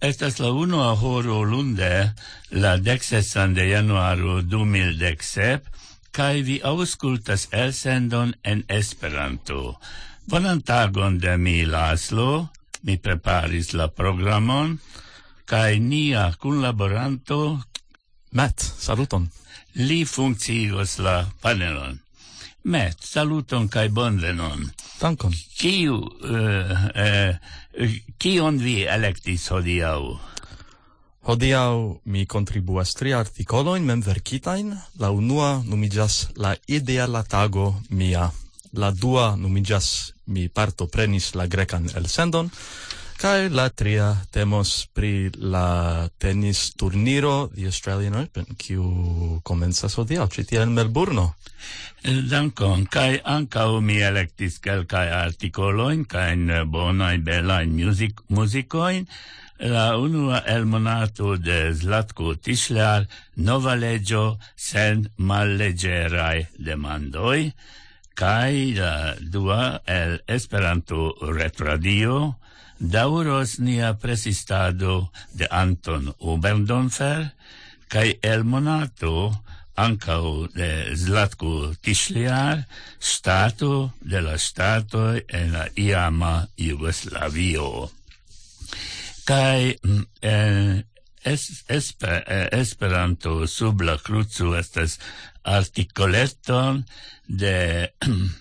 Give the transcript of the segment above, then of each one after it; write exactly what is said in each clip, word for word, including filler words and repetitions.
estas la unua horo lunde, la deksesan de januaro du mil dek sep, kaj vi aŭskultas elsendon en Esperanto. Bonan tagon de mi, Laslo, mi preparis la programon, kaj nia kunlaboranto Matt, saluton. Li funkciigos la panelon. Matt, saluton kaj bonvenon. Dankon. Kiu, uh, uh, kion vi elektis hodiaŭ? Hodiaŭ mi kontribuas tri artikolojn memverkitajn. La unua nomiĝas La ideala tago mia. La dua nomiĝas Mi partoprenis la grekan elsendon. Kaj la tria temos pri la tenis turniro The Australian Open, kiu komencas hodiaŭ ĉi tie en Melburno. Dankon, kaj ankaŭ mi elektis kelkaj artikolojn kaj bonajn belajn muzik muzikojn. La unua el monato de Zlatko Tischler, nova leĝo sen malleĝeraj demandoj, kaj la dua el Esperanto retradio, Dauros nia presistado de Anton Oberndorfer, kaj el monato ankaŭ de Zlatko Tischler, stato de la ŝtatoj en la iama Jugoslavio. Kaj eh, es, esper, eh, Esperanto sub la kruco estas artikoleton de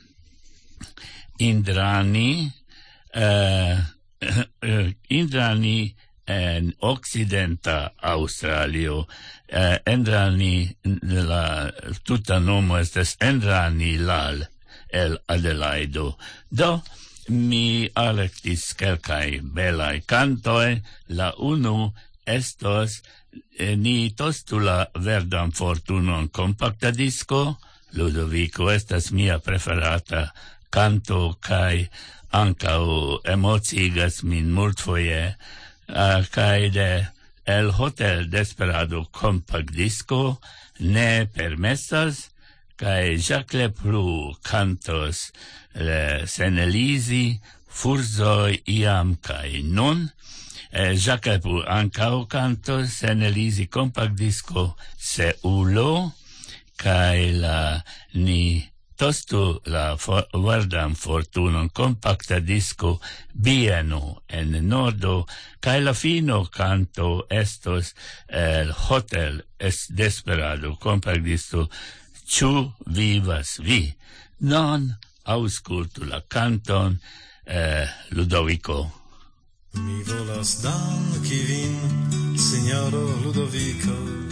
Indrani, eh, Indrani en occidenta Australio. Eh, Indrani, la tuta nomo estas Indrani Lal el Adelaido. Do, mi alektis kelkaj belaj kantoj. La unu estos eh, ni tostu la verdan fortunon kompakta disko. Ludovico estas mia preferata canto kaj ankaŭ emociigas min multfoje, uh, kaj de El Hotel Desperado compact disco ne permesas, kaj Jacques Leplu cantos le Senelizi, Furzoj iam kaj nun. Eh, Jacques Leplu ankaŭ cantos Senelizi compact disco Seulo, kaj la ni tostu la for, verdan fortunon compacta disco Bieno en Nordo, kaj la fino canto estos el Hotel es Desperado compact disco Ĉu vivas vi? Non aŭskultu la canton, eh, Ludovico. Mi volas danki vin, signoro Ludovico.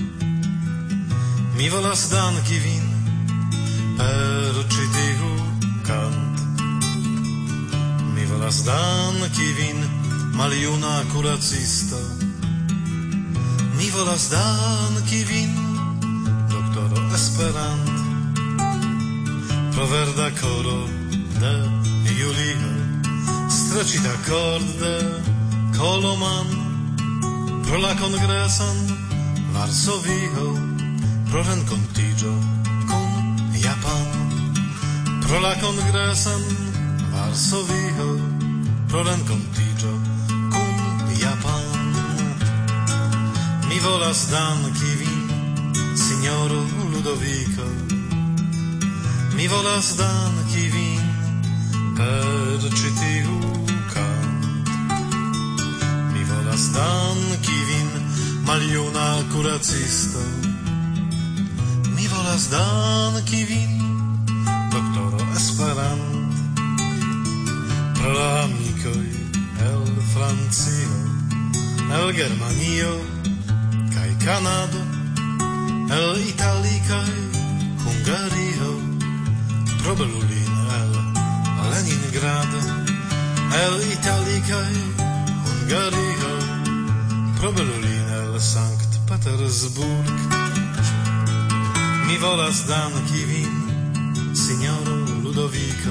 Mi volas danki vin per ĉi tiu kant. Mi volas danki vin, maljuna kuracisto. Mi volas danki vin, doktoro Esperant, pro verda koro de Julio, stracita cord de Koloman, pro la kongreson Varsovio, pro renkontiĝo kun Japan, pro la kongreson Varsovio, pro renkontiĝo kun Japan. Mi volas danki vin, signoro Ludovico. Mi volas danki vin per ĉi tiu kant. Mi volas danki vin, maljuna kuracisto. Mi volas danki vin, doktoro Esperant, pro la amikoj el Francio, el Germanio kaj Kanado, el Italio kaj Hungario, pro Berlin el Leningrad, el Italio kaj Hungario, pro Berlin el Sankt Petersburg. Mi volas danki vin, signoro Ludovico.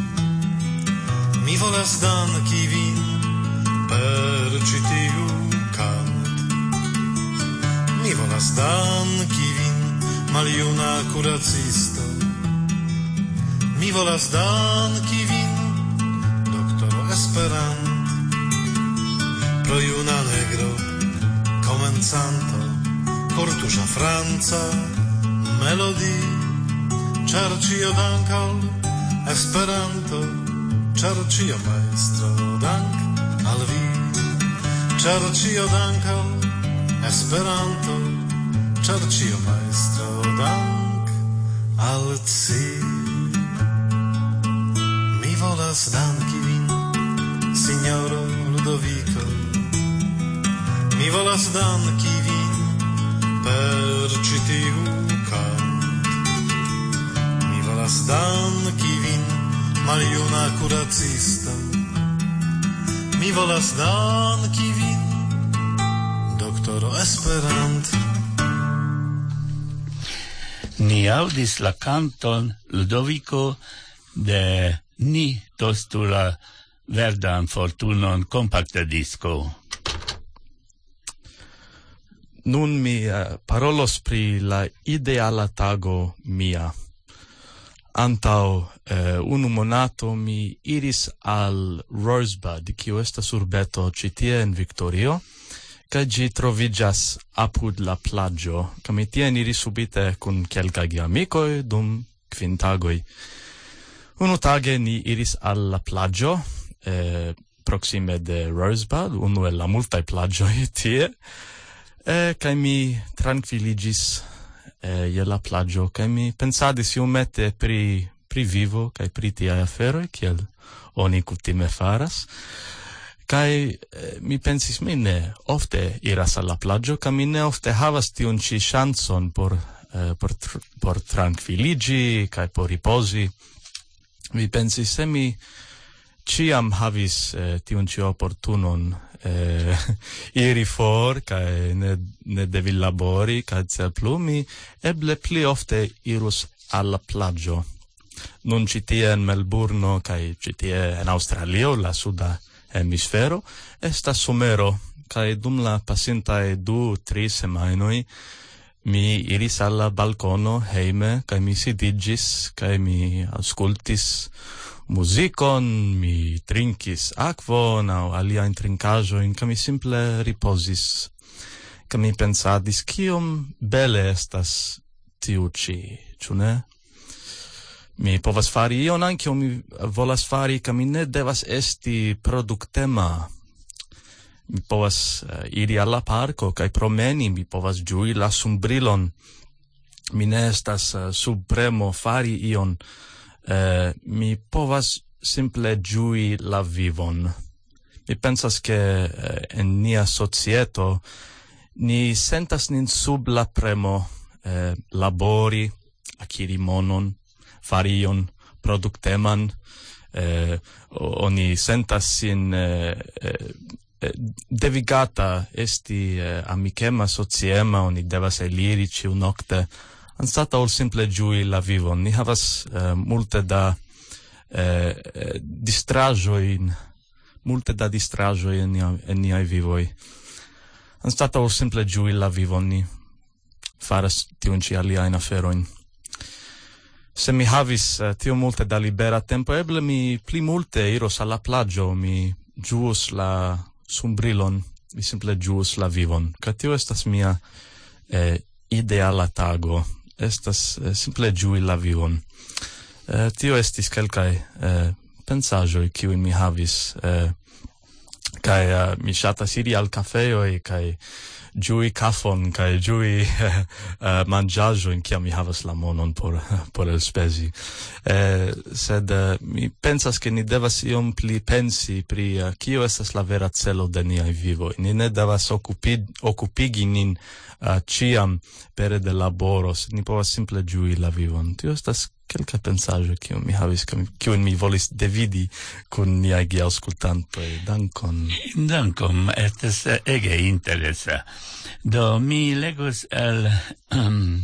Mi volas danki vin per ĉi tiu kant. Mi volas danki vin, maljuna kuracisto. Mi volas danki vin, doktoro Esperant, pro juna negro minacanta cortusa Franza melodie Cercio dankal Esperanto Cercio maestro dank al vi Cercio dankal Esperanto Cercio maestro dank al ci Mi volas danki vin Signoro Ludovico Mi volas danki vin per ĉi tiu kant Mi volas danki vin maljuna kuracisto Mi volas danki vin doktoro Esperant Ni audis la canton Ludovico de Ni tostula verdan fortunon compacta disco. Nun mi uh, parolos pri la ideala tago mia. Antau uh, unu monato mi iris al Rosebud, kiu estas urbeto ĉi tie en Victorio, kaj ĝi troviĝas apud la plaĝo. Kaj mi tien iris subite kun kelkaj geamikoj dum kvin tagoj. Unu tage ni iris al la plaĝo, eh, proxime de Rosebud, unu el la multaj plaĝoj tie. Eh, kai mi tranquilligis eh, je la plaĝo, kai mi pensadis iomete pri pri vivo kai pri tiaj aferoj, kiel oni kutime faras. Kai eh, mi pensis, mi ne ofte iras al la plaĝo, kai mi ne ofte havas tiun ĉi ŝancon por eh, por tr por tranquilligi kai por ripozi. Mi pensis, se mi ciam havis eh, tiun ĉi oportunon eh, iri for kaj ne, ne devi labori kaj tiel plu, mi eble pli ofte irus al la plaĝo. Nun ĉi tie en Melburno kaj ĉi tie en Aŭstralio, la suda hemisfero, estas somero kaj dum la pasintaj du tri semajnoj mi iris al la balkono hejme kaj mi sidiĝis kaj mi aŭskultis muzikon, mi trinkis akvon aŭ aliajn trinkaĵojn, kaj mi simple ripozis. Kaj mi pensadis, kiom bele estas tiu ĉi, ĉu ne? Mi povas fari ion ankaŭ mi volas fari, kaj mi ne devas esti produktema. Mi povas uh, iri al la parko kaj promeni, mi povas ĝui la sunbrilon. Mi ne estas uh, sub premo fari ion. Uh, mi povas simple ĝui la vivon. Mi pensas ke uh, en nia societo ni sentas nin sub la premo uh, labori, akiri monon, fari ion produkteman, uh, oni sentas sin uh, uh, devigata esti uh, amikema, sociema, oni devas eliri ĉiunokte, anstataŭ ol simple ĝui la vivon. Ni havas uh, multe da uh, distraĵojn, multe da distraĵoj en, nia, en niaj vivoj. Anstataŭ ol simple ĝui la vivon, ni faras tiun ĉi aliajn aferojn. Se mi havis uh, tiom multe da libera tempo, eble mi pli multe iros al la plaĝo, mi ĝuos la sunbrilon, mi simple ĝuos la vivon. Kaj tio estas mia eh, ideala tago. Estas eh, simple ĝui la vivon. Eh, tio estis kelkaj eh, pensaĵoj kiujn mi havis, eh, kaj eh, mi ŝatas iri al kafejoj kaj ĝui kafon kaj ĝui eh, eh, manĝaĵojn kiam mi havas la monon por por elspezi. Eh, sed eh, mi pensas ke ni devas iom pli pensi pri uh, kio estas la vera celo de niaj vivoj. Ni ne devas okupi, okupigi nin uh, ciam pere de laboro, sed ni povas simple ĝui la vivon. Tio estas kelka pensaĵo kiun mi havis, kiun mi volis dividi kun niaj geaŭskultantoj. Dankon. Dankon, estas ege interesa. Do mi legos el um,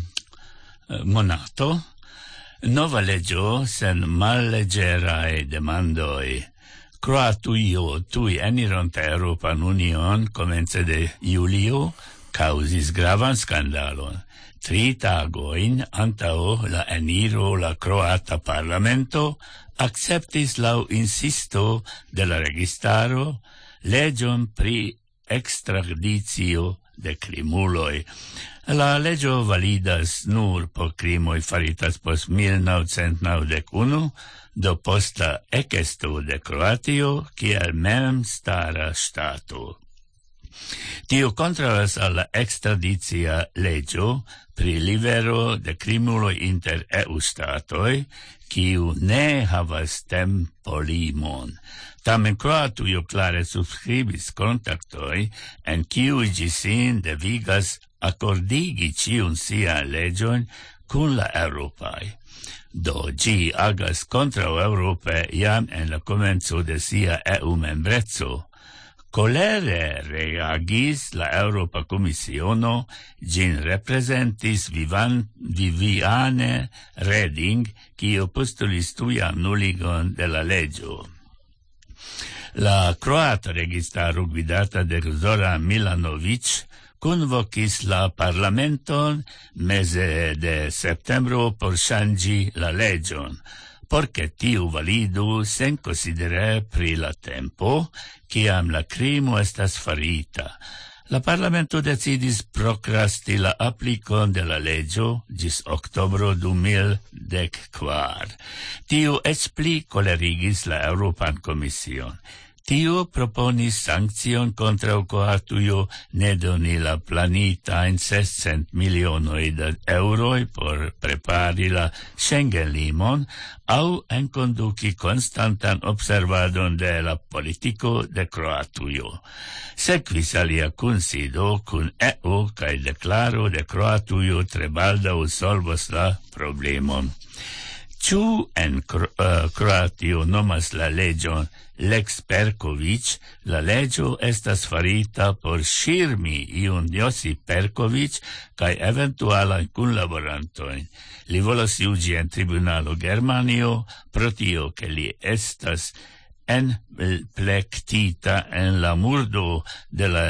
monato nova leĝo sen malleĝeraj demandoj. Kroatujo tuj enironta Eŭropan Union komence de julio kaŭzis gravan skandalon. Tri tagojn antaŭ la eniro la kroata parlamento akceptis laŭ insisto de la registaro leĝon pri extradicio de crimuloi. La legio validas nur por crimoi faritas post mil novecent naŭdek unu, do posta ekesto de Kroatio kiel memstara ŝtato. Tio kontraŭas al la ekstradicia legio pri livero de krimuloj inter E U-ŝtatoj, kiu ne havas tempolimon. Tamen Kroatujo klare subskribis kontaktoj, en kiuj ĝi sin devigas akkordigi ĉiun sian leĝojn kun la eŭropaj. Do ĝi agas kontraŭ-eŭrope jam en la komenco de sia E U-membreco. Colere reagis la Europa Komisiono, gin representis Vivan, Viviane Reding, kiu postulis tuja nuligon de la legio. La croata registaro gvidata de Zoran Milanovic convocis la parlamenton meze de septembro por ŝanĝi la legion, porque tiu validu sen considere pri la tempo, kiam la crimo estas farita. La parlamento decidis prokrasti la applicon de la legio gis oktobro du mil dek kvar. Tiu eĉ pli kolerigis la Europan Komision. Tio proponis sankcion kontraŭ Kroatujo ne doni la planitajn sescent milionoj da eŭroj por prepari la Schengen-limon aŭ enkonduki konstantan observadon de la politiko de Kroatujo. Sekvis alia kunsido kun E U kaj deklaro de Kroatujo tre baldaŭ solvos la problemon. Ĉu en Kroatio nomas la leĝon Lex Perkovic, la legio estas farita por ŝirmi iun Josip Perkovic kaj eventualajn kunlaborantojn. Li volas juĝi en tribunalo Germanio pro tio, ke li estas enplektita en la murdo de la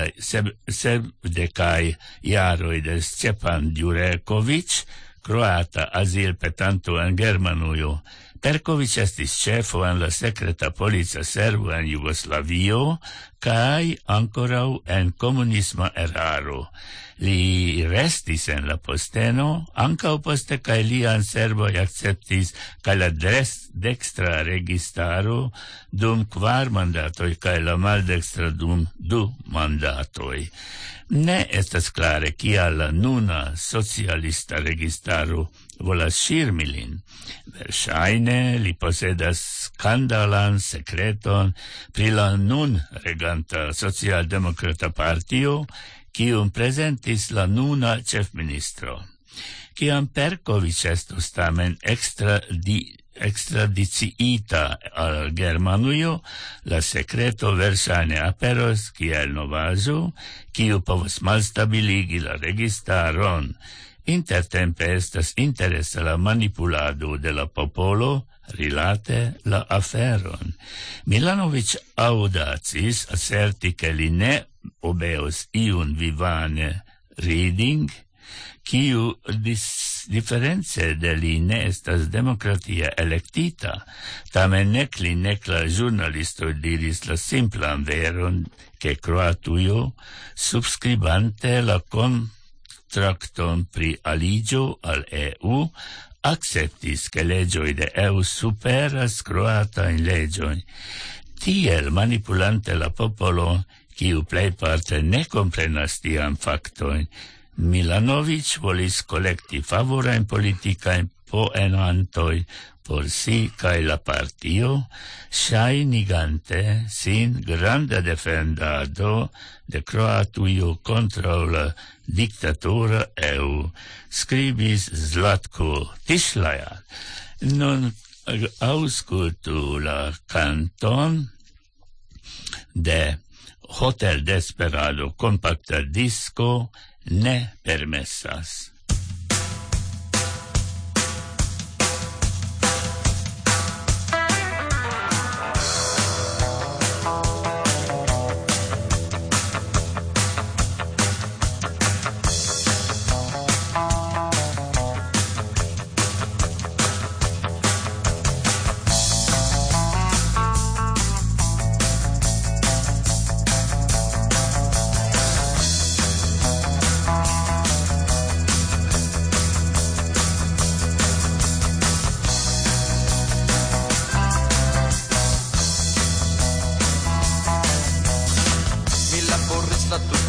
sepdekaj jaroj de Stepan Jurekovic, croata azil petanto en Germanujo. Perkovic estis ĉefo en la sekreta polica servo en Jugoslavio kaj ankoraŭ en komunisma eraro. Li restis en la posteno, ankaŭ poste kaj lian servoj akceptis kaj la dekstra registaro dum kvar mandatoj kaj la maldekstra dum du mandatoj. Ne estas klare kial la nuna socialista registaro volas ŝirmi lin. Verŝajne li posedas skandalan sekreton pri la nun reganta socialdemokrata partio, kiun prezentis la nuna ĉefministro. Kiam Perkovic estos tamen ekstra di extradiciita al Germanujo, la secreto verŝajne aperos kiel novaĵo, kiu povas malstabiligi la registaron. Intertempe estas interesa la manipulado de la popolo rilate la aferon. Milanovic audacis asserti ke li ne obeos iun Vivane Reding, kiu diference de li ne estas demokratia elektita. Tamen nek li nek la ĵurnalistoj diris la simplan veron, ke Kroatujo, subskribante la kontrakton pri aliĝo al E U, akceptis ke leĝoj de E U superas kroatajn leĝojn. Tiel manipulante la popolo, kiu plejparte ne komprenas tian faktojn, Milanovic volis kolekti favorajn politikajn poenantoj por si kaj la partio, ŝajnigante sin granda defendado de Kroatujo kontraŭ la diktatura E U, skribis Zlatko Tišlajan. Nun aŭskultu la kanton de Hotel Desperado kompakta disko Ne permesas.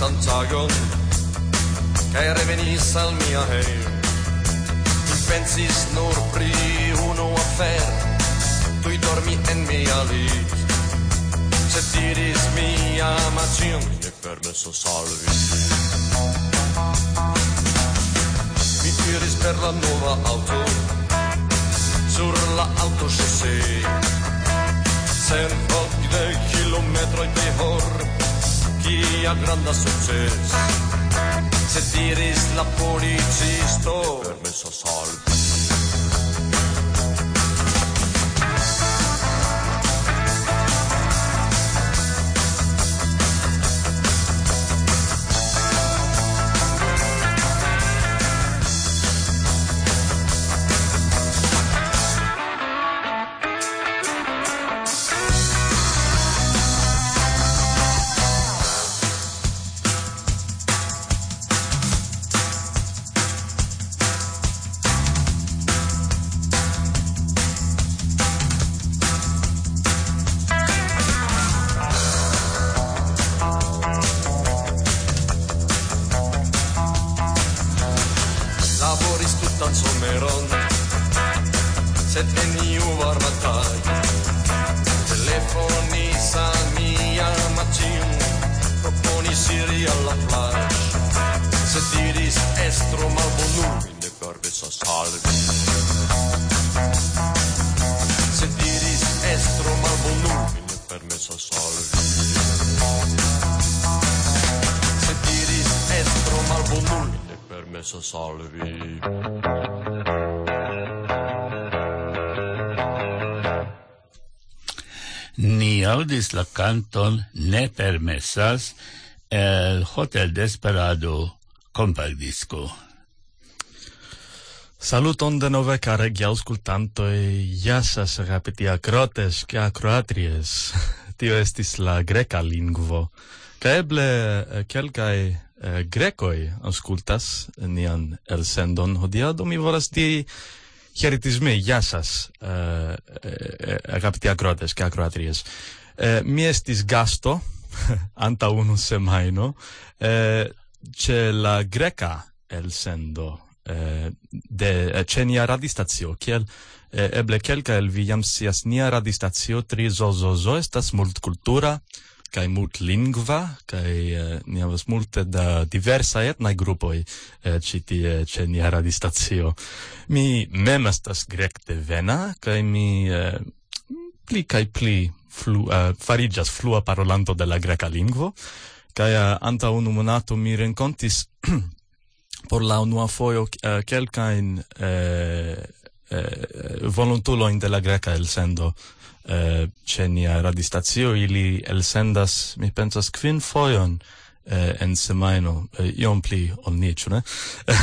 tutan tagon, kaj revenis al mia heim. Mi pensis nur pri unu afer, tui dormi en mia lit. Se diris mia amacin, ne permesso salvi. Mi iris per la nuova auto, sur la autochaussée. Cent de kilometroi per hor, kia granda succes. Se diris la policisto, ne permesso salvi. Sed neniu varmatai, telefonis al mia macin, proponis iri alla plage. Se diris estro malbonumi, ne permessa salvi. Se diris estro malbonumi, ne permessa salvi. Se diris estro malbonumi, ne permessa salvi. Ni audis la canton Ne permessas el Hotel Desperado compactdisco. Saluton de nove, caregi auscultantoi, jasas repetia crotes che acroatries. Tio estis la greca lingvo. Ca eble eh, quelcae eh, grecoi auscultas nian elsendon hodia, do mi volas diri Χαιρετισμοί, γεια σας, ε, ε, αγαπητοί ακροατές και ακροατρίες. Ε, mi estis gasto, anta unu semaino, ε, ce la greca elsendo eh, de ce nia radiostacio, kiel eh, eble kelka el vi jam scias, nia radiostacio tri zozozo estas multkultura kaj multlingva, kaj eh, ni havas multe da diversa etnaj grupoj eh, ĉi tie ĉe nia radiostacio. Mi mem estas grek-devena, kaj mi eh, pli kaj pli flu, uh, fariĝas flua parolanto de la greka lingvo, kaj uh, antaŭ unu monato mi renkontis por la unua fojo uh, kelkajn uh, uh, volontulojn de la greka elsendo uh, ĉe nia radiostacio. Ili elsendas, mi pensas, kvin fojon uh, en semajno, uh, iom pli ol ni, ĉu ne?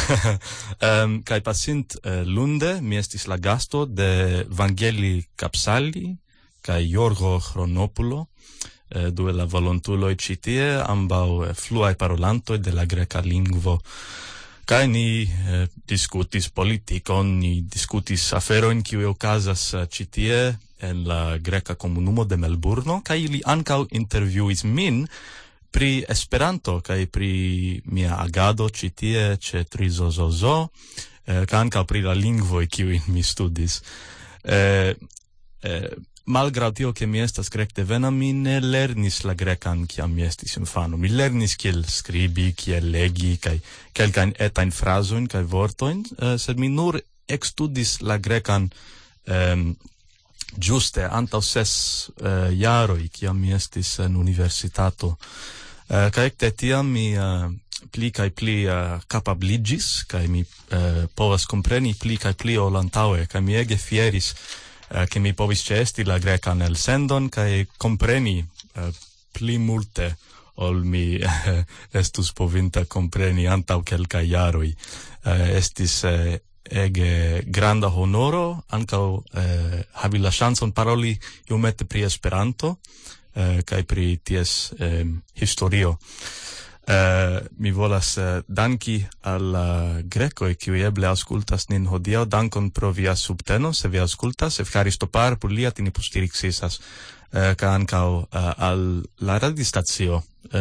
um, kaj pasint uh, lunde mi estis la gasto de Vangeli Kapsali kaj Jorgo Chronopulo, eh, due la volontuloi ci tie, ambau eh, fluai parolantoi de la greca lingvo. Kaj ni eh, discutis politikon, ni discutis aferoin kiuj okazas uh, ci tie en la greca komunumo de Melburno, kaj ili ankaŭ intervjuis min pri Esperanto kaj pri mia agado ci tie ĉe Trizozozo, eh, kaj ankaŭ pri la lingvoj kiujn mi studis. Eh, eh, Malgrau tio che mi estas grek-devena, mi ne lernis la grekan kiam mi estis infano. Mi lernis kiel skribi, kiel legi, kaj kelkajn etajn frazojn kaj vortojn, eh, sed mi nur ekstudis la grekan eh, ĝuste antaŭ ses eh, jaroj, kiam mi estis en universitato. Eh, kaj ekde tiam mi eh, pli kaj pli uh, kapabliĝis, kaj mi eh, povas kompreni pli kaj pli ol antaŭe, kaj mi ege fieris Uh, che mi povis ĉeesti la grekan elsendon kaj kompreni uh, pli multe ol mi uh, estus povinta kompreni antaŭ kelkaj jaroj. Uh, estis uh, ege granda honoro ankaŭ uh, havi la ŝancon paroli iomete pri Esperanto uh, kaj pri ties um, historio. Uh, mi volas uh, danki al uh, grekoj kiuj eble aŭskultas nin hodiaŭ. Dankon pro via subteno, se vi aŭskultas. Efkaristopar por lia tinipustirixisas, uh, kaj ankaŭ uh, al la radiostacio uh,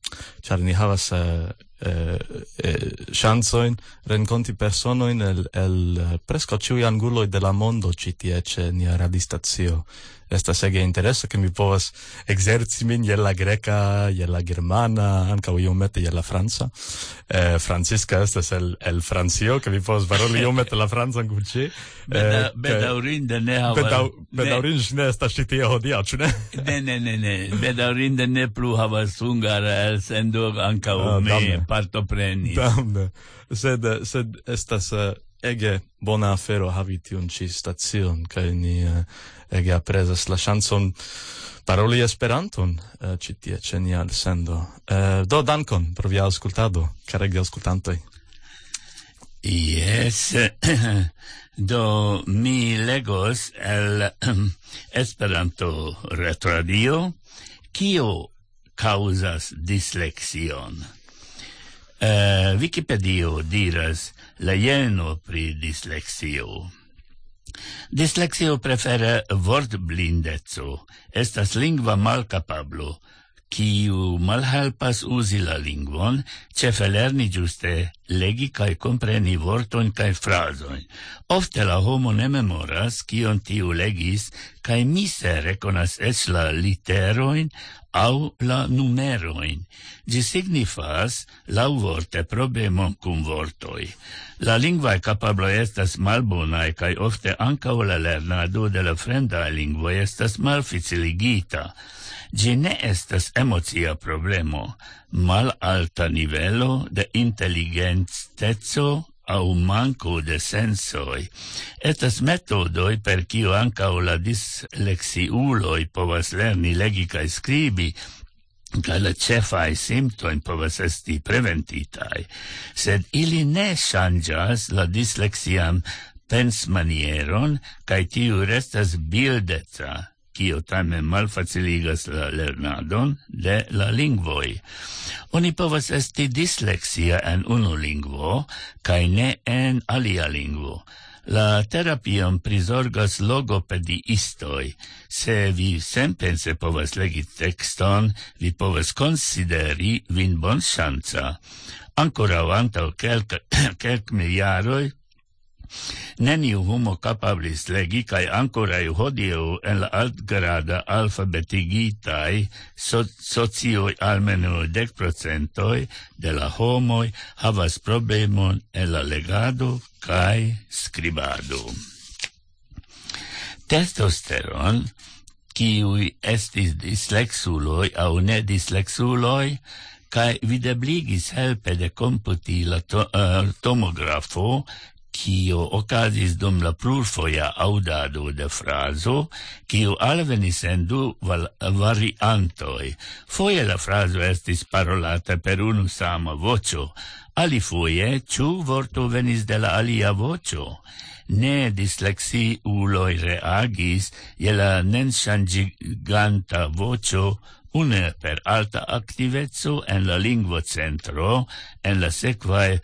char ni havas uh, uh, uh, chansoin renconti personoin el, el uh, presco ciui anguloi de la mondo ci tie ce nia radiostacio. Estas ege interesa che mi povas exerci min je la greca, je la germana, anca iomete je la franca. Eh, Francisca estas el, el Francio, che mi povas paroli iomete la francan kun ci. Beda, eh, bedaurinde ne havas... Bedau, bedaurinde ne estas ci tie hodiaŭ, ĉu ne? Ne, ne, ne, ne. Bedaurinde ne plu havas hungara elsendo ankaŭ Ah, mi damne. partoprenis. Damne. Sed, sed estas uh, ege bona afero havi tiun ci stacion, kaj ni uh, ege aprezas la ŝancon paroli Esperanton uh, ĉi tie ĉe nia elsendo. Uh, do dankon pro via aŭskultado, karegi aŭskultantoj. Yes, do mi legos el Esperanto retradio, kio causas dysleksion. Uh, Wikipedio diras la jeno pri dysleksio. Dysleksio prefere vortblindeco, estas lingva malkapablo, kiu malhelpas uzi la lingvon, ĉefe lerni ĝuste legi kaj kompreni vortojn kaj frazojn. Ofte la homo ne memoras, kion tiu legis, kaj mise rekonas eĉ la literojn aŭ la numerojn. Ĝi signifas laŭvorte problemon kun vortoj. La lingvaj kapabloj estas malbonaj kaj ofte ankaŭ la lernado de la fremdaj lingvoj estas malfaciligita. Ĝi ne estas emocia problemo, malalta nivelo de inteligenteco aŭ manko de sensoj. Estas metodoj per kiu ankaŭ la disleksiuloj povas lerni legi kaj skribi, kaj la ĉefaj simptoj povas esti preventitaj, sed ili ne ŝanĝas la disleksian pensmanieron kaj tiu restas bildeca, kio tamen malfaciligas la lernadon de la lingvoj. Oni povas esti disleksia en unu lingvo kaj ne en alia lingvo. La terapion prizorgas logopediistoj. Se vi senpense povas legi tekston, vi povas konsideri vin bonŝanca. Ankoraŭ antaŭ kelk kelkmil jaroj neniu homo kapablis legi kaj ankoraŭ hodiaŭ en la altgrada alfabetigitaj so, socioj almenaŭ dek procentoj de la homoj havas problemon en la legado kaj skribado. Testosteron, kiuj estis disleksuloj aŭ ne disleksuloj, kaj videbligis helpe de komputi la to, uh, tomografo, kio okazis dum la plurfoja aŭdado de frazo, kiu alvenis en du val- variantoj. Foje la frazo estis parolata per unu sama voĉo, alifoje ĉu vorto venis de la alia voĉo. Ne disleksiuloj reagis je la nenŝanĝiganta voĉo, une per alta activezzo en la lingvocentro, en la sekvaj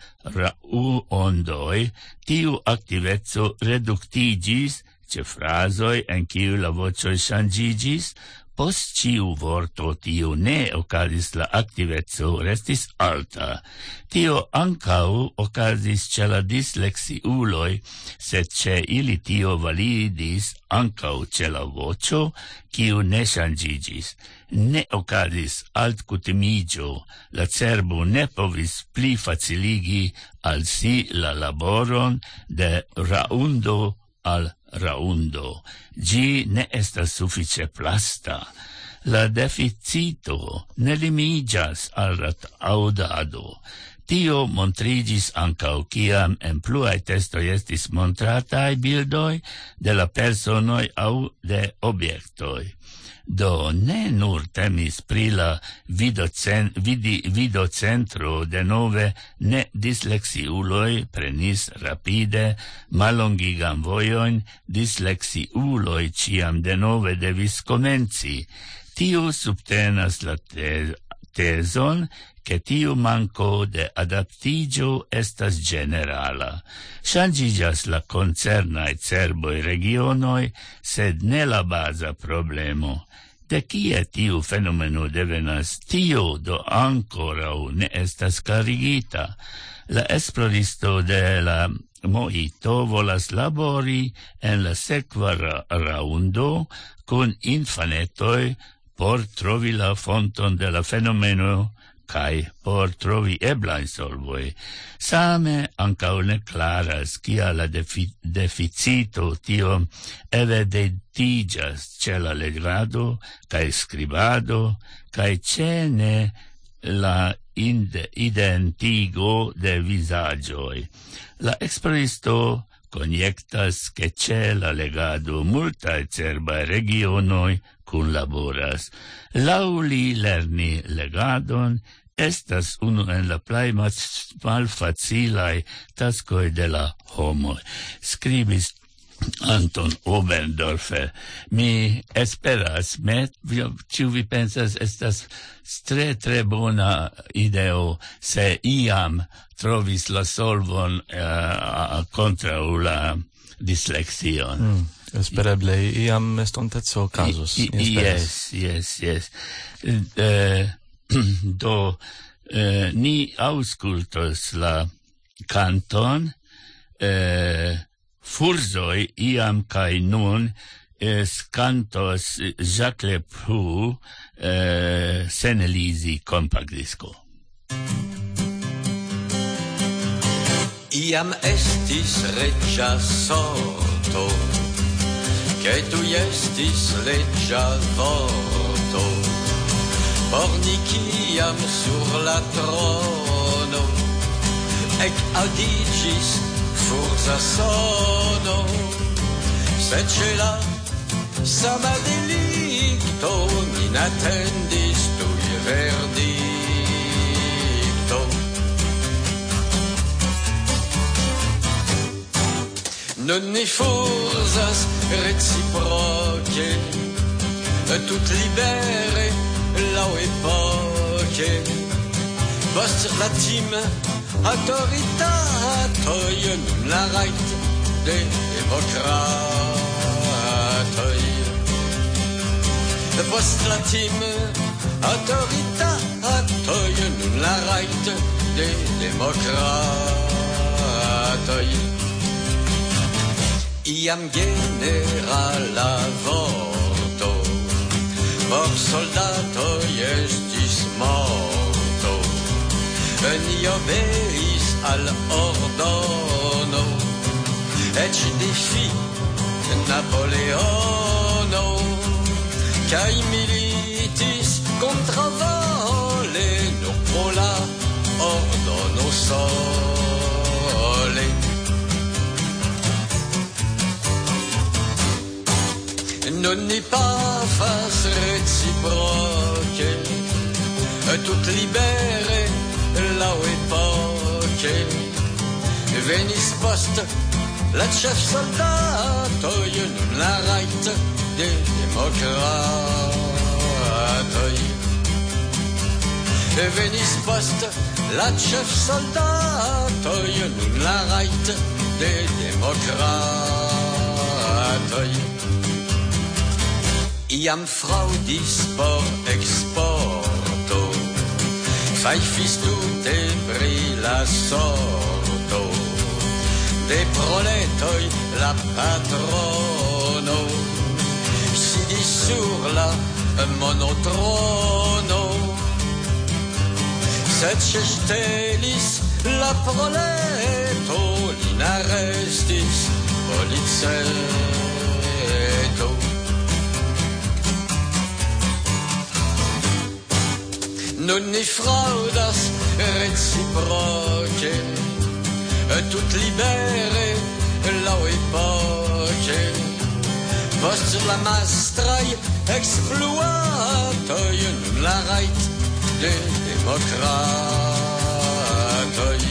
raŭondoj, tiu activezzo reduktiĝis ĉe frazoj en kiuj la voĉoj ŝanĝiĝis, post ĉiu vorto tiu ne okazis la activezzo restis alta. Tio ankaŭ okazis ĉe la disleksiuloj, sed ĉe ili tio validis ankaŭ ĉe la voĉo, kiu ne ŝanĝiĝis. Ne okazis altkutimiĝo, la cerbo ne povis pli faciligi al si la laboron de raŭndo al raŭndo. Ĝi ne estas sufiĉe plasta. La deficito ne limiĝas al la aŭdado. Tio montriĝis ankaŭ kiam en pluaj testoj estis montrataj bildoj de la personoj aŭ de objektoj. Do ne nur temis pri la vidocen, vidi, vidocentro, de nove ne disleksiuloj prenis rapide mallongigan vojon, disleksiuloj ĉiam de nove devis komenci. Tio subtenas la te, tezon, che tiu manco de adaptigio estas generala. Ŝanĝiĝas la koncernaj cerboj regionoj, sed ne la baza problemo. De kie tiu fenomeno devenas, tio do ancorau ne estas clarigita. La esploristo de la Mojito volas labori en la sekva raundo kun infanetoj por trovi la fonton de la fenomeno kai por trovi eblain solvoi. Same ancau ne claras kia la defi deficito tio evidentigas ce la legrado kai scribado kai cene la identigo de visagioi. La esperisto conjectas che c'è la legado multae cerbae regionoi cun laboras. Lauli lerni legadon estas unu en la plei malfacilae taskoi de la homo. Scribis Anton Oberndorfer. Mi esperas, met, ciu vi pensas, estas tre, tre bona ideo se iam trovis la solvon uh, contra la dyslexia. Mm. Espereble, iam estontezo casus. I, i, yes, yes, yes. Uh, do, uh, ni auscultos la canton, uh, Furzoi iam kai nun es cantos Jacques Leproux uh, Senelisi compact disco. Iam estis regia sorto, che tu estis legia vorto, porniciam sur la trono, ec audigis furza sono, se ce la sama delicto, min attendis tui verdicto. Non ni furzas reciproche, tut libere lau epoche, post la tim autoritatoy, nun la reit de democratoy. Post la tim autoritatoy, nun la reit de democratoy. Iam generala vorto, por soldatoi estis morto, ni obeis al ordono, ec defi Napoleono, cae militis contra vole, nur pro la ordono sole. Non ni pafas reciproche, tut libere lau epoche, venis post la chef soldatoi, nun la reit de democratoi. Venis post la chef soldatoi, nun la reit de democratoi. Iam fraudis por exporto, faifis tute pri la sorto, de proletoi la patrono, sidis sur la monotrono, sed se stelis la proleto, lin arrestis policeto. Non ni fraudas reciproche, tut libere lau epoche, post la mastrai exploatoi, nun la reit de democratoi.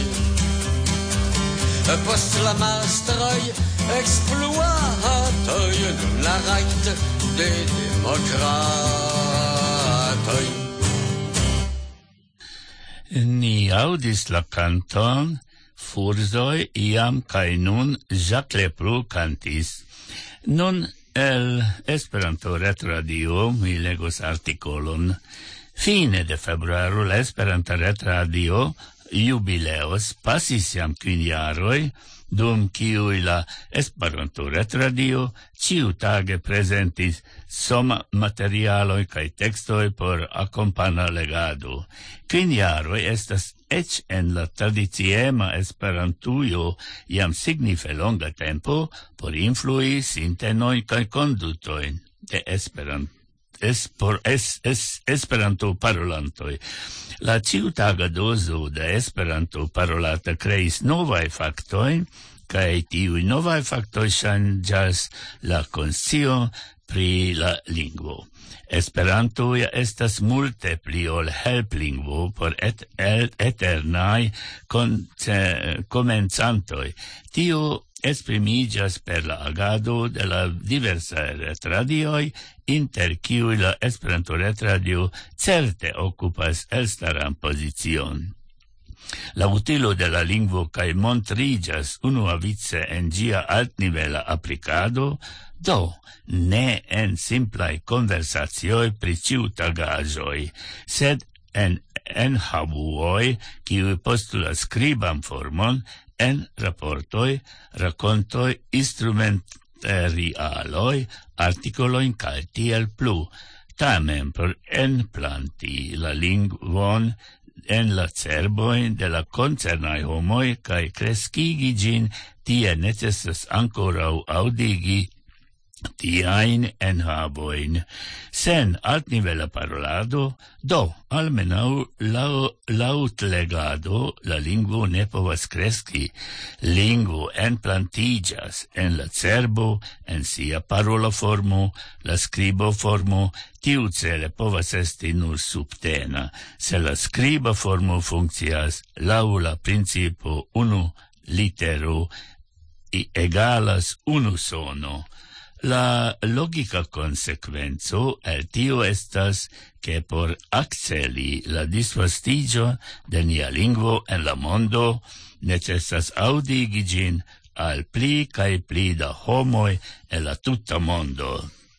Post la mastrai exploatoi, nun la reit de democratoi. Ni audis la canton Furzoi iam cae nun Jacques Leproux cantis. Nun El Esperanto Retradio mi legos articolon. Fine de februaro la Esperanta Retradio jubileos pasis jam kvin jaroj, dum kiuj la Esperanto Retradio ĉiutage prezentis soma materialoj kaj tekstoj por akompana legado. Kvin jaroj estas eĉ en la tradiciema Esperantujo jam signife longa tempo por influi sintenoj kaj kondutojn de Esperanto. Es por es, es Esperanto parolantoj. La ĉiutaga dozo de Esperanto parolata kreis novaj faktoj, kaj tiuj novaj faktoj ŝanĝas la konscion pri la lingvo. Esperanto ja estas multe pli ol helplingvo por et, et, eternaj komencantoj. Tio esprimiĝas per la agado de la diversaj retradioj, inter kiuj la Esperanto Retradio certe okupas elstaran pozicion. La utilo de la lingvo kaj montriĝas unuavice en ĝia altnivela aplikado, do ne en simplaj konversacioj pri ĉiutagaĵoj, sed en enhavuoj, kiuj postulas skriban formon, en raportoj, rakontoj, instrumentarialoj, artikolojn kaj tiel plu. Tamen por enplanti la lingvon en la cerboj de la koncernaj homoj kaj kreskigi ĝin, tie necesas ankoraŭ aŭdigi tiajn enhavojn. Sen altnivela parolado, do almenaŭ laŭ laŭtlegado la lingvo ne povas kreski. Lingvo enplantiĝas en la cerbo, en sia parola formo, la skribo formo, tiucele povas esti nur subtena, se la skriba formo funkcias laŭ la principo unu litero egalas unu sono. La logica consequenzo el tio estas che por acceli la disvastigio de nia lingvo en la mondo necesas audigi ĝin al pli kaj pli da homoj en la tuta mondo.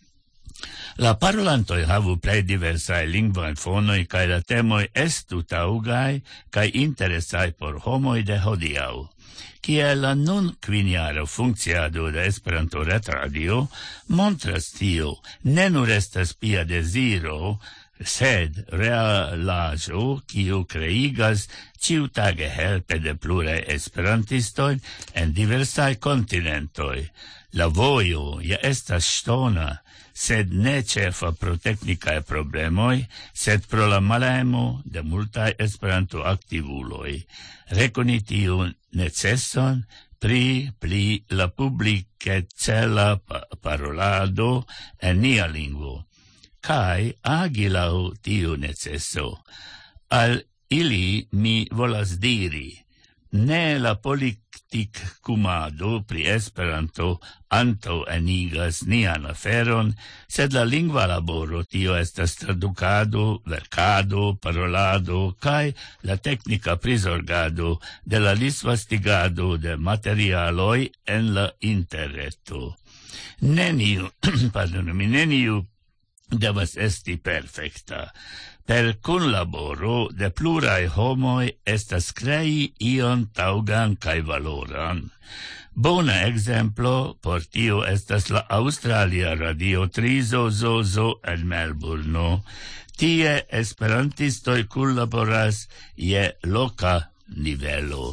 La parolantoj havu plej diversaj lingvajn fonoj kaj la temoj estu taŭgaj kaj interesaj por homoj de hodiaŭ. Kiel la nun quinjara funkciado de Esperanto Retradio montras tio, ne nur estas pia deziro, sed realaĵo, kiu kreigas ĉiutage helpe de pluraj esperantistoj en diversaj kontinentoj. La vojo ja estas ŝtona, sed ne ĉefa pro teknikaj problemoj, sed pro la malemo de multaj Esperanto-aktivuloj. Rekoni tiun neceson pri pli la publikecela pa parolado en nia lingvo, kaj agi laŭ tiu neceso. Al ili mi volas diri, ne la politikkumado pri Esperanto antaŭ enigas nian aferon, sed la lingva laboro, tio estas tradukado, verkado, parolado kaj la teknika prizorgado de la disvastigado de materialoj en la interreto. Neniu, pardon, mi neniu devas esti perfekta. Per kunlaboro de pluraj homoj estas krei ion taŭgan kaj valoran. Bona ekzemplo por tio estas la Aŭstralia Radio tri Zozo en Melburno. Tie esperantistoj kunlaboras je loka nivelo.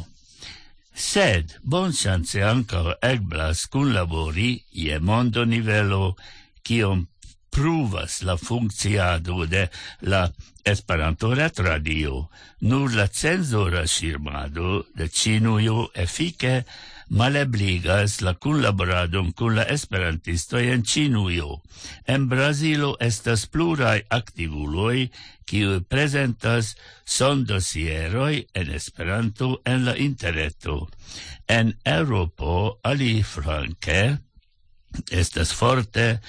Sed bonŝance ankaŭ eblas kunlabori je mondo nivelo, kiom pruvas la funkciado de la Esperanto Retradio. Nur la cenzora ŝirmado de Ĉinujo efike malebligas la kunlaboradon kun la esperantistoj en Ĉinujo. En Brazilo estas pluraj aktivuloj, kiuj prezentas sondosieroj en Esperanto en la interreto. En Eŭropo aliflanke estas forte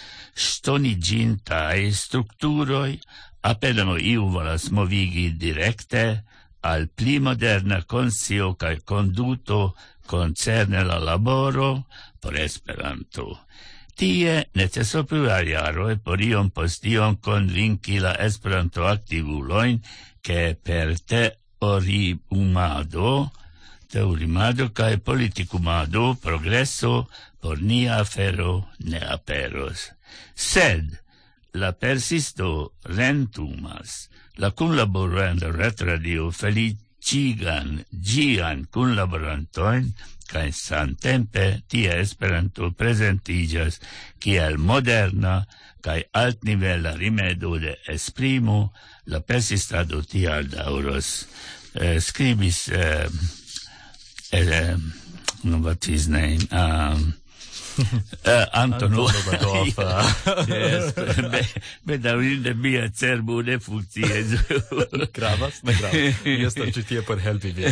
ŝtoniĝintaj strukturoj, apenaŭ iu volas movigi direkte al pli moderna konscio kaj konduto koncerne la laboro por Esperanto. tie neceso pluraliaro e por iom post iom convinci la Esperanto aktivuloin che per teoriumado teorimado cae politicumado progresso por nia afero ne aperos. Sed la persisto rentumas, la cunlaborando retradio felicigan gian cunlaborantoin, cae samtempe tie Esperanto presentigas kiel moderna cae altnivela rimedo de esprimo, la persistado tial dauros. Eh, scribis eh, eh, no, what his name? Um, Uh, Antonio Badov. Yes, be, bedaurinde mia cerbo ne funkcias. Gravas, ne gravas. Mi estas ĉi tie por helpi vin.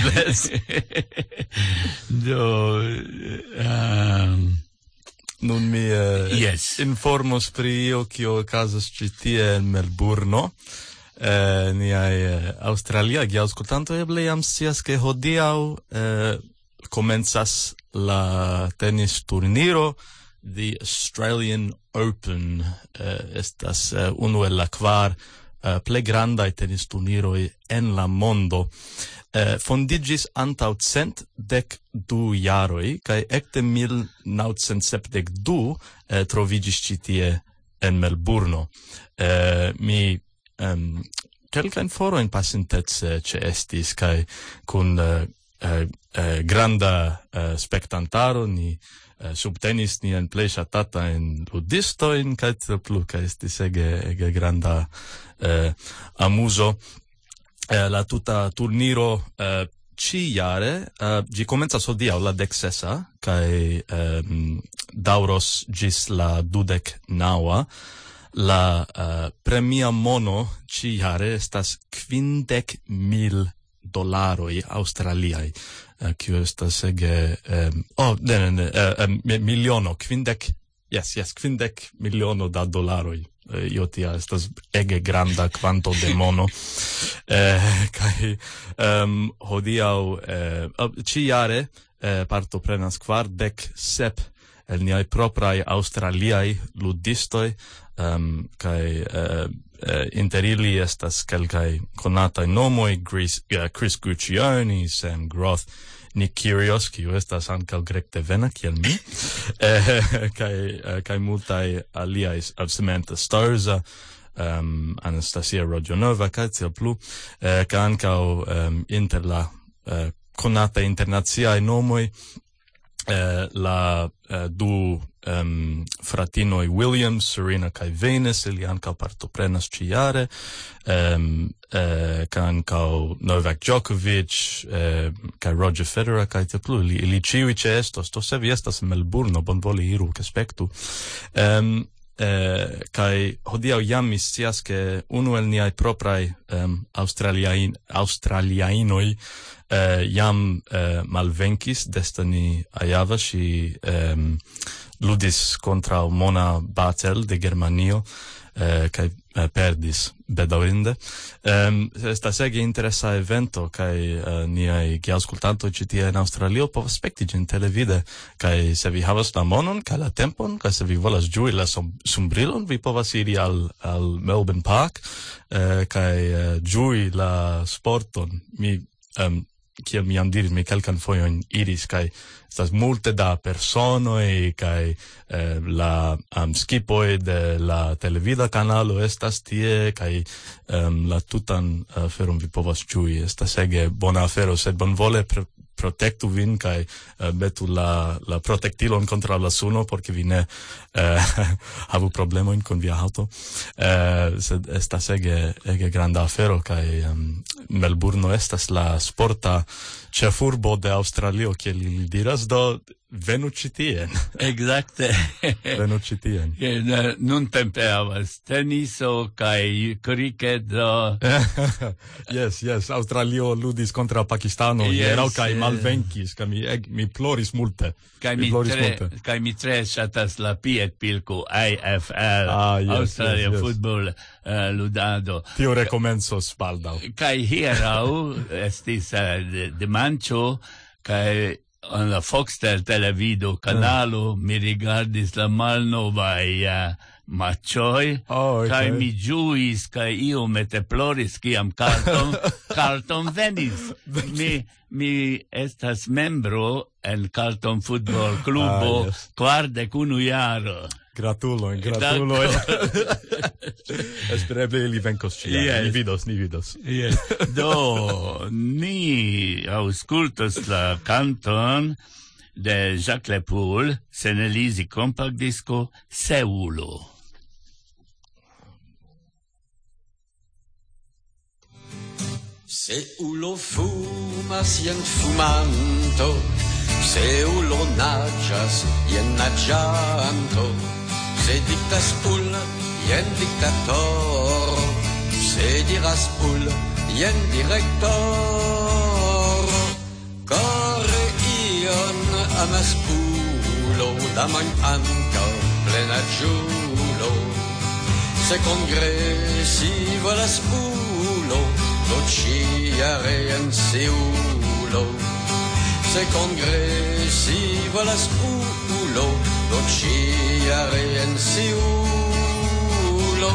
Do, um, Nun mi uh, yes. informos pri io kio okazas ĉi tie en Melburno. Uh, niaj uh, aŭstraliaj aŭskultantoj eble jam scias ke hodiaŭ uh, komencas la tenis turniro, the Australian Open, uh, estas uh, unu el la kvar uh, plej grandaj tenis turniroj en la mondo. Uh, fondigis antaŭ cent dek du jaroj kaj ekde mil naŭcent sepdek du uh, troviĝis ĉi tie en Melburno. Uh, mi um, kelkajn forojn pasintece ĉeestis kaj kun uh, Uh, uh, granda uh, spektantaro ni uh, subtenis nian plej ŝatatajn ludistojn kaj tiel plu, kaj estis ege ege granda uh, amuzo. Uh, la tuta turniro uh, ĉi-jare uh, ĝi komencas hodiaŭ la deksesa kaj um, daŭros ĝis la dudek naŭa. La uh, premia mono ĉi-jare estas kvindek mil dolaroi australiai, uh, kiu estas ege um, oh ne ne ne uh, um, miliono kvindek yes yes kvindek miliono da dolaroi. Uh, io tia estas ege granda kvanto de mono. uh, kaj um, hodiaŭ uh, ĉi-jare uh, partoprenas kvardek sep el niaj propraj aŭstraliaj ludistoj, um, kaj uh, Uh, inter ili estas kelkaj konataj nomoj, Chris, uh, Chris Guccione, Sam Groth, Nick Kyrgios, kiu estas ankaŭ grekdevena kiel mi, uh, kaj uh, kaj multaj aliaj, uh, Samantha Stosur, um, Anastasia Rodionova, kaj tiel plu, uh, kaj ankaŭ um, inter la uh, konataj internaciaj nomoj, Uh, la uh, du um, fratinoi Williams, Serena kaj Venus, ili ankaŭ partoprenas ĉi-jare, um, uh, kaj ankaŭ Novak Djokovic, uh, kaj Roger Federer, kaj tiel plu, ili, ili ĉiuj ĉeestos. Do se vi estas en Melburno, bonvole iru kaj spektu. Um, uh, kaj hodiaŭ jam mi scias ke unu el niaj propraj um, australiain, australianoj Uh, jam uh, malvenkis Destiny Ajava, ŝi um, ludis kontraŭ Mona Bartel de Germanio uh, kaj uh, perdis bedaŭrinde. Um, estas ege interesa evento kaj uh, niaj geaŭskultantoj ĉi tie en Aŭstralio povas spekti ĝin televide, kaj se vi havas la monon kaj la tempon, kaj se vi volas ĝui la sombrilon, vi povas iri al, al Melbourne Park uh, kaj uh, ĝui la sporton. Mi um, kiel mi jam diris, mi kelkan fojon iris, kaj estas multe da personoj, kaj eh, la um, skipoj de la televida kanalo estas tie, kaj um, la tutan aferon vi povas ĝui. Estas ege bona afero, sed bonvole pr protektu vin kaj uh, metu la, la protektilon kontraŭ la suno, por ke vi ne uh, havu problemojn kun via aŭto. Uh, sed estas ege ege granda afero, kaj um, Melburno estas la sporta ĉefurbo de Aŭstralio, kiel ili diras, do venu ĉi tien. Exacte. Venu ĉi tien. Nuntempe havas teniso kaj kriketo. Yes, yes, Aŭstralio ludis kontraŭ Pakistano hieraŭ kaj malvenkis, kaj mi eg, mi ploris multe. Kaj mi, mi tre kaj mi tre ŝatas la piedpilko A F L, ah, yes, Australia yes, yes. Football uh, ludado. Tio rekomencos baldaŭ. Kaj hieraŭ estis uh, dimanĉo kaj en la Foxtel televido canalo mm. mi rigardis la malnovaj uh, matchoi, oh, okay. kai mi giuis, kai io mete ploris, kiam Carlton, Carlton venis. mi, mi estas membro en Carlton Football Clubo, ah, yes. Kvardek unu jaro. Gratuloj, gratuloj. Espereble ili venkos ĉiam. Yes. Ni vidos, ni vidos. Yes. Do, ni aŭskultos la kanton de Jacques Lepoul, Senelizi compact disco Seulo. Seulo fumas jen fumanto, Seulo naĝas jen naĝanto, se dictas ul jen dictator, se diras ul jen director. Kore ion amas ulo, damon ankaŭ plenaĝulo, se kongresi volas ulo, do ĉiare en Seulo. Se kongresi volas ulo, do ĉiare en Seulo.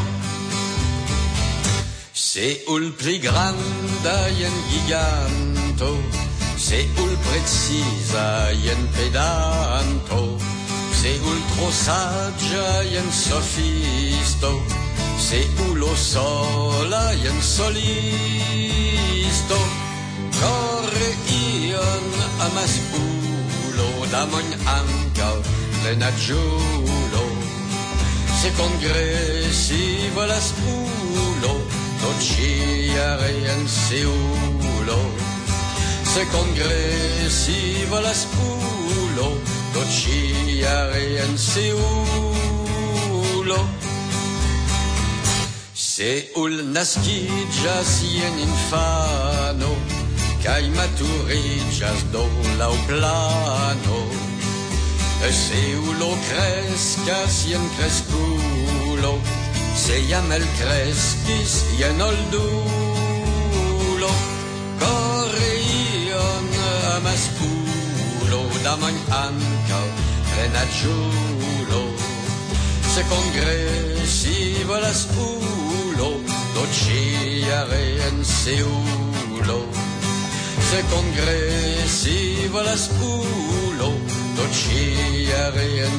Seul pli granda jen giganto, Seul preciza jen pedanto, Seul tro saĝa jen sofisto, Seulo sola jen solisto. Kore ion amas ulo, damon ankaŭ plenaĝulo. Se kongresi volas ulo, do ĉiare en Seulo. Se kongresi volas ulo, do ĉiare en Seulo. Seul naskiĝas jen infano, kaj maturiĝas do laŭ plano. Seulo kreskas jen kreskulo, se jam elkreskis jen oldulo. Kore ion amas ulo, damon ankaŭ plenaĝulo. Se kongresi volas ulo, do ĉiare en Seulo. Se kongresi volas ulo, do ĉiare en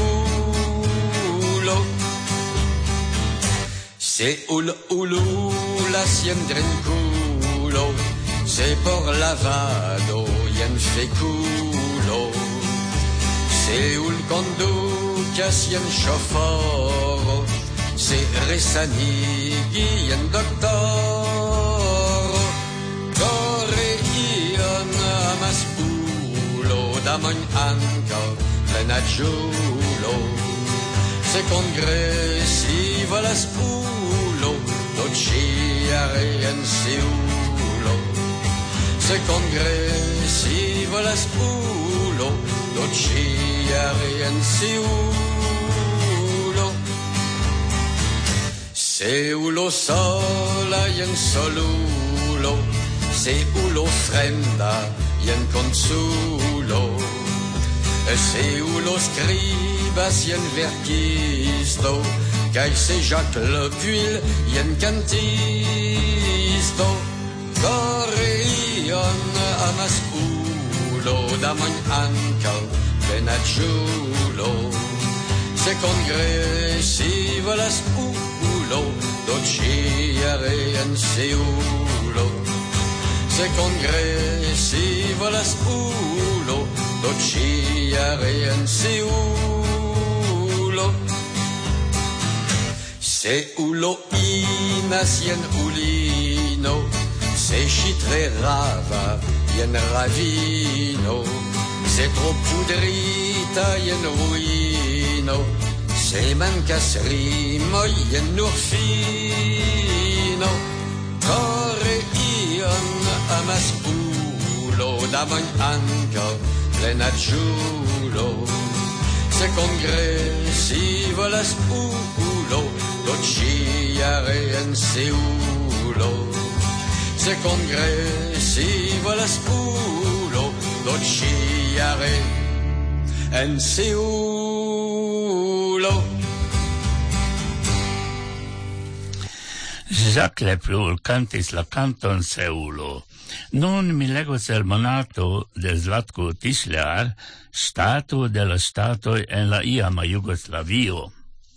Seulo. Seul ululas jen drinkulo, se por lavado jen fekulo. Seul kondukas jen ŝoforo, se resanigi jen doktoro. Kore ion amas ulo, damon ankaŭ plenaĝulo. Se kongresi volas ulo, do ĉiare en Seulo. Se kongresi volas ulo, do ĉiare en Seulo. Seulo sola jen solulo, Seulo fremda jen konsulo. Seulo skribas jen verkisto, kaj se Jacques Lepoul jen kantisto. Kore ion amas ulo, damon ankaŭ plenaĝulo. Se kongresi volas ulo, do ĉiare en Seulo. Se kongresi volas ulo, do ĉiare en Seulo. Seulo inas jen ulino, se ŝi tre rava jen ravino. Se tro pudrita jen ruino, se mankas rimoj jen nur fino. Kore ion amas ulo, damon ankaŭ plenaĝulo. Se kongresi volas ulo, do ĉiare en Seulo. Se kongresi volas ulo, do ĉiare hei en Seulo. Jacques Leplur cantis la canton Seulo. Nun mi legos el monato de Zlatko Tisler, stato de la statoi en la iama Jugoslavio.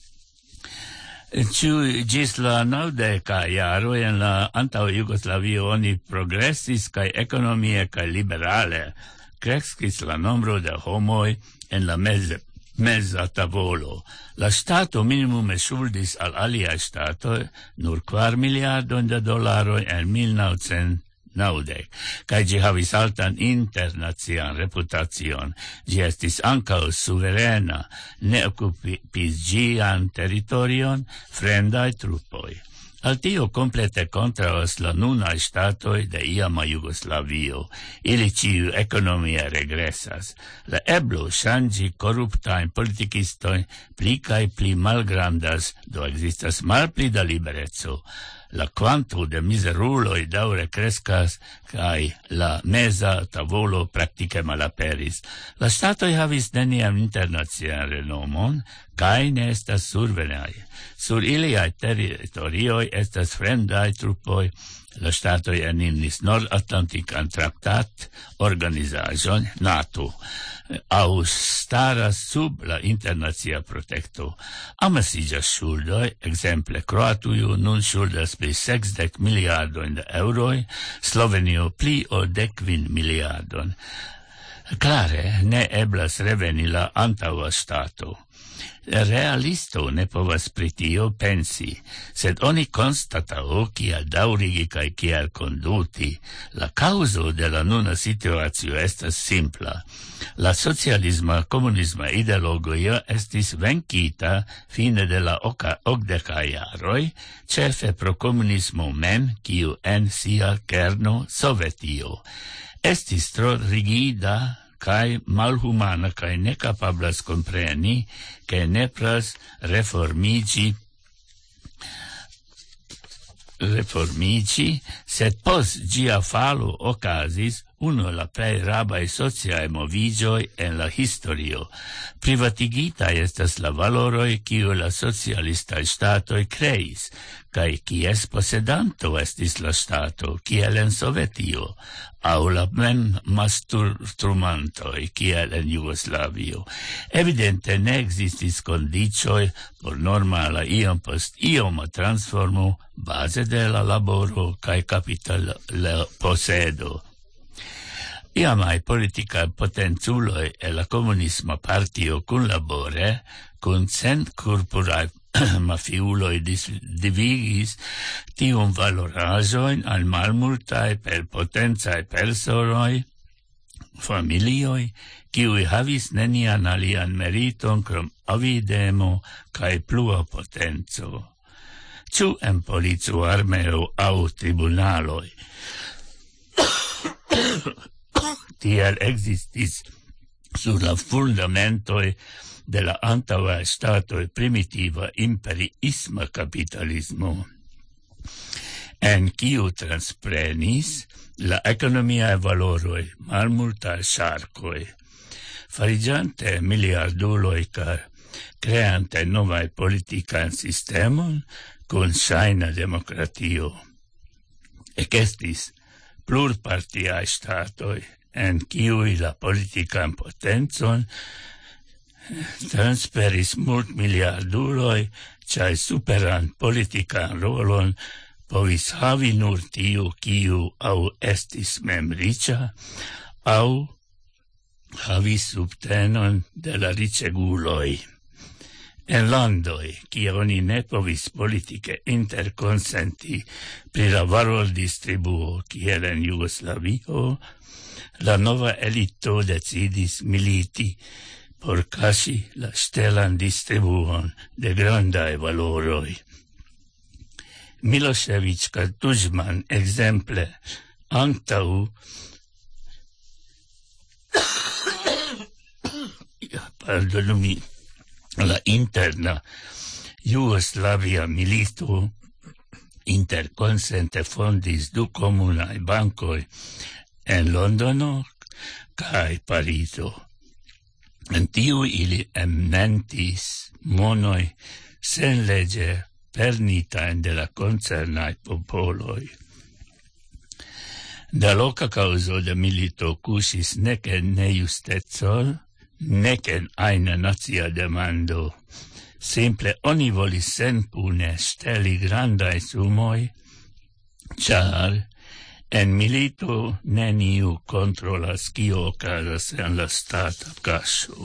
Ciu gis la naŭdeka jaro en la antaŭa Jugoslavio oni progressis kaj ekonomie kaj liberale, kreskis la nombro de homoj en la meze meza tavolo. La stato minimume ŝuldis al aliaj statoj nur kvar miliardojn de dolaroj en mil novcent naŭdek, kaj ĝi havis altan internacian reputacion. Ĝi estis ankaŭ suverena, ne okupis ĝian teritorion fremdaj trupoj. Al tio komplete kontraŭas la nunaj ŝtatoj de iama Jugoslavio. Ili ĉiuj ekonomie regresas. La eblo ŝanĝi koruptajn politikistojn pli kaj pli malgrandas, do ekzistas malpli da libereco. La quanto de miseruloi daure crescas, cae la meza tavolo praktike malaperis. La statoi havis neniam internacian renomon, cae ne estas survenai. Sur iliai territorioi estas fremdai trupoi, la statoi eninis Nord-Atlantican Traktat organizajon NATO, au staras sub la internacia protecto. Amasigas schuldoi, exemple Croatujo nun schuldas pli sesdek miliardojn de euroj, Slovenio pli ol dekvin miliardon. Klare ne eblas reveni la antaŭa stato. Realisto ne povas pri tio pensi, sed oni konstatao kiel daŭrigi kaj kiel konduti. La kaŭzo de la nuna situacio estas simpla. La socialisma komunisma ideologio estis venkita fine de la okdekaj jaroj, ĉefe pro komunismo mem, kiu en sia kerno Sovetio estis tro rigida kai malhumana kai nekapablas kompreni ke nepras reformigi reformigi, sed post ĝia falo okazis unu la plej gravaj sociaj moviĝoj en la historio. Privatigitaj estas la valoroj kiu la socialistaj ŝtatoj kreis, kaj kies posedanto estis la ŝtato, kiel en Sovetio, aŭ la mem mastrumantoj, kiel en Jugoslavio. Evidente ne ekzistis kondiĉoj por normala iom post ioma transformo baze de la laboro kaj kapitala posedo. Iamai politica potenzuloi e la comunisma partio kunlabore kun cent corporai mafiuloi divigis tiun valoraĵojn al malmultaj per potencaj personoj, familioj, kiuj havis nenian alian meriton krom avidemo kaj plua potenco. Ĉu en polico, armeo aŭ tribunaloj tiel existis sur la fundamentoi de la antaŭa ŝtatoj primitiva imperiisma kapitalismo, en kiu transprenis la ekonomiaj valoroj malmultaj ŝarkoj, fariĝante miliarduloj kaj kreante novaj politikan sistemon kun ŝajna demokratio. Ekestis plurpartiaj ŝtatoj, en kiuj la politikan potencon transferis multmiliarduloj, ĉar superan politikan rolon povis havi nur tiu, kiu aŭ estis mem riĉa, aŭ havis subtenon de la riĉeguloj. En landoj, kie oni ne povis politike interkonsenti pri la valordistribuo kiel en Jugoslavio, la nova elito decidis militi por kaŝi la ŝtelan distribuon de grandaj valoroj. Milošević kaj Tuđman ekzemple antaŭ pardonu mi la interna Jugoslavia milito interkonsente fondis du komunaj bankoj en Londono kaj Parizo. En tiu ili ementis monoi sen legge pernitain de la concernai popoloi. Da loca causo de milito cusis nec en nejustezol, nec en aina natia demando. Simple oni volis senpune steli grandai sumoi, char en milito neniu controlas kio okazas en la stata kaso.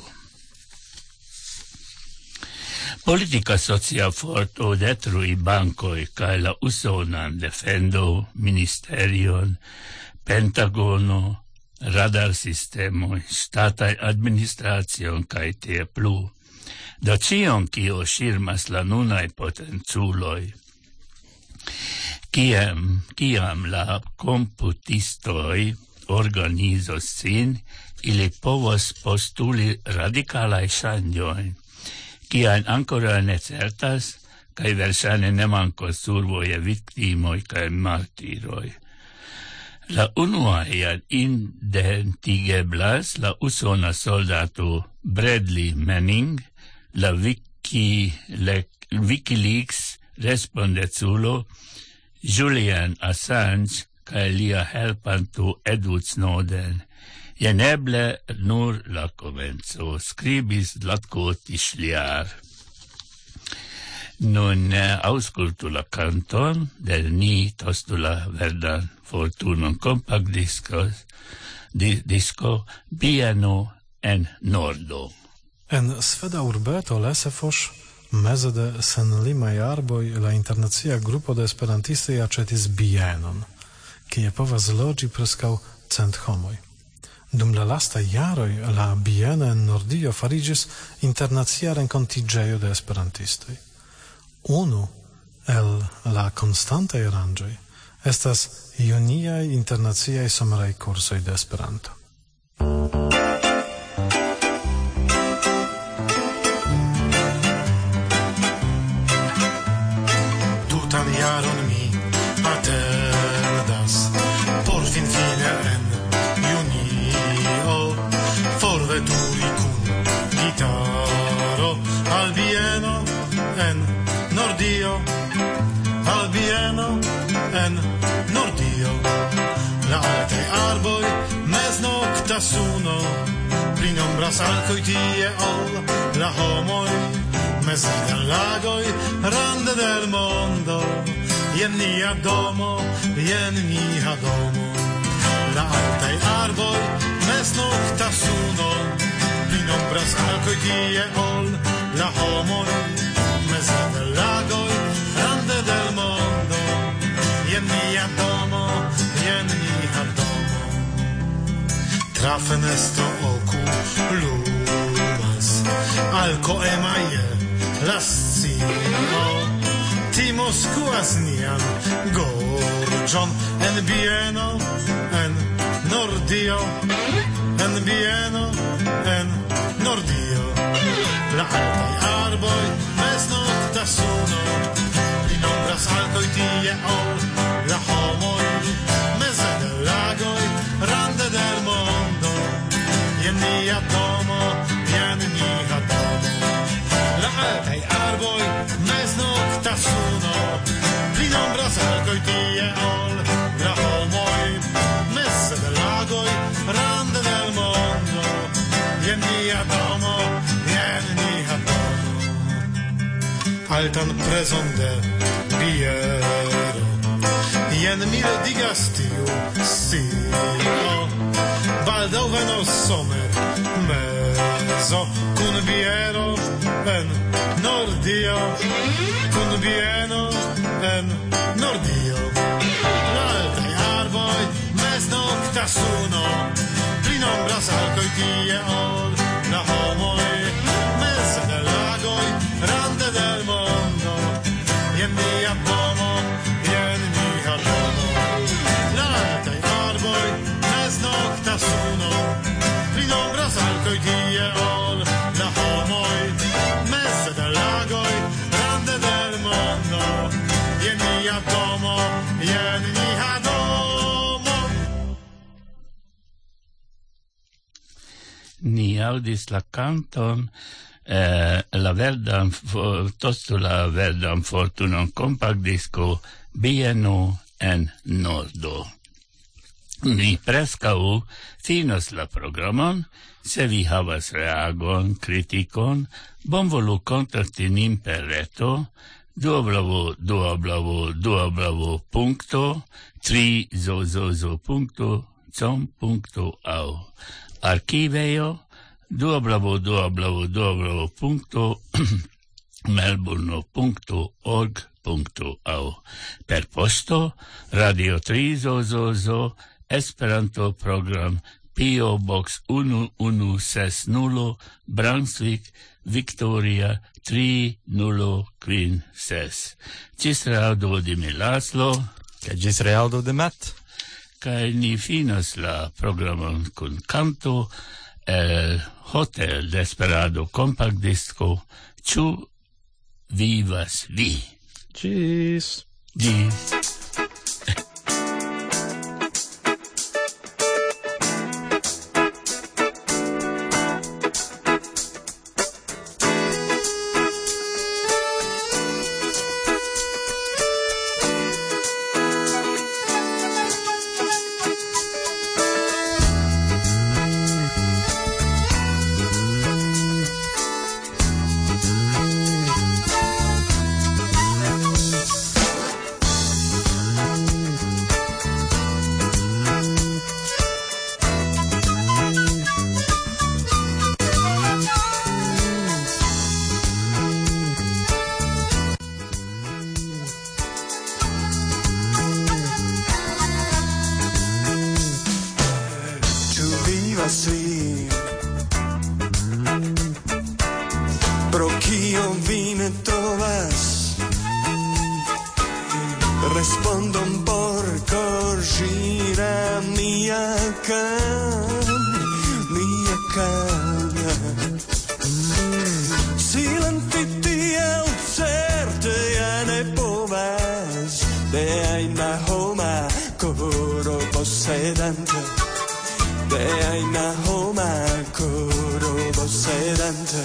Politica socia forto detrui bancoi cae la usonan defendo, ministerion, Pentagono, radar sistemoi, statai administration cae tie plu. Da cion cio shirmas la nunai potenzuloi. Ciam, ciam la computistoi organizos sin, ili povos postuli radicalai shangioi, cian ancora ne certas, cae versane ne mancos survoie victimoi cae martiroi. La unuaian indentigeblas la usona soldato Bradley Manning, la Wiki, le, Wikileaks respondezulo Julian Assange cae lia helpanto Edward Snowden. Jen eble nur la comenzo, scribis Zlatko Tischliar. Nun eh, auscultu la canton del ni tostula verdan fortunon compact discos, di, disco Bieno en Nordo. En sveda urbeto Lesefos, meze de senlimaj arboj la internacia grupo de esperantistoj aĉetis bienon, kie povas loĝi preskaŭ cent homoj. Dum la lasta jaroj la bieno en Nordio fariĝis internacia renkontiĝejo de esperantistoj. Unu el la konstantaj aranĝoj estas juniaj internaciaj someraj kursoj de Esperanto. Tutan jaron mi atendas por finfine en junio forveturi kun gitaro al Bieno en Nordio, al Bieno en Nordio. La altaj arboj meznokta suno prinombras alkoj tie ol la homoj meze de lagoj rande del mondo. Jen nia domo, jen nia domo. La altaj arboj meznokta suno prinombras alkoj tie ol la homoj meze de lagoj rande del mondo. Jen mia domo, jen mia domo. Tra fenestro okulumas alko emaje la scio. Timo skuas nian gorĝon en Bieno, en Nordio, en Bieno, en Nordio. La altaj arboj meznokta suno prinombras alkoj tie ol la homoj meze de lagoj rande del mondo. Jen nia domo, jen nia domo. La altaj arboj meznokta suno prinombras alkoj tie ol la homoj meze de lagoj rande del mondo. Jen nia domo, jen nia domo. Altan prezon de biero jen mildigas tiu scio. Baldaŭ venos somer mezo kun biero en Nordio, kun bieno en Nordio. La altaj arboj meznokta suno prinombras alkoj tie ol la homoj meze de lagoj rande del mondo. Jen mia domo, jen mia domo. La altaj arboj meznokta suno prinombras alkoj tie ol la homoj meze de lagoj rande del mondo. Jen mia domo, jen mia domo. ni audis la canton eh, la verdan tosto la verdan fortunon compact disco Bieno en Nordo. Ni prescau finos la programon. Se vi havas reagon, kritikon, bonvolu kontakti nin per reto www www www punkto tri zozozo punkto com punkto au archivejo www www punkto melbourne punkto org punkto au per posto Radio tri zozozo Esperanto program P O Box one one six zero Brunswick Victoria tri zero quin ses. Cis reaudo di mi Laslo, Kaj gis reaudo de Matt. Kaj ni finas la programon kun canto el Hotel Desperado Compact Disco Ĉu vivas vi? Gis. Gis. Sì. Pro kio vi ne trovas respondon por gira mia can mia can silenti tiel certe ja ne povas de aina homa coro possedante de aina homa coro possedante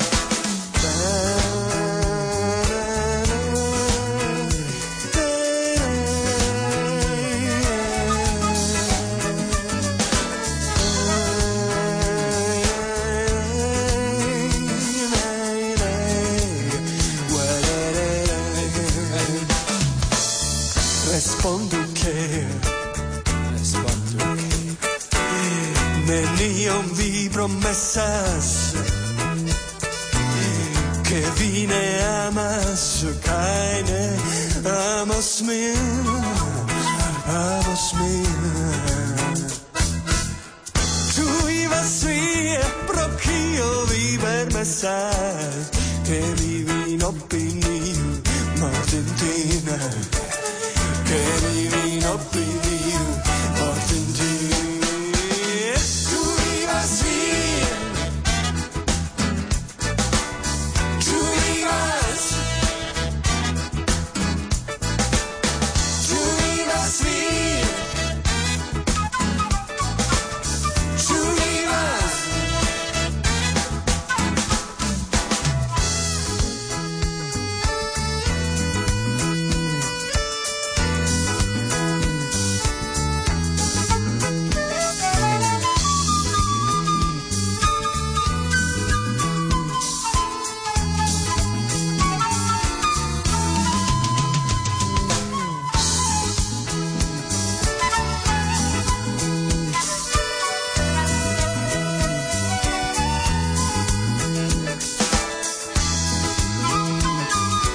Respondo che Respondo che Nenion vi promessas Che vi ne amas Kai ne amas min Amas min Tu vivas vi e pro kio vi permessas Che vivi in opinion Martintina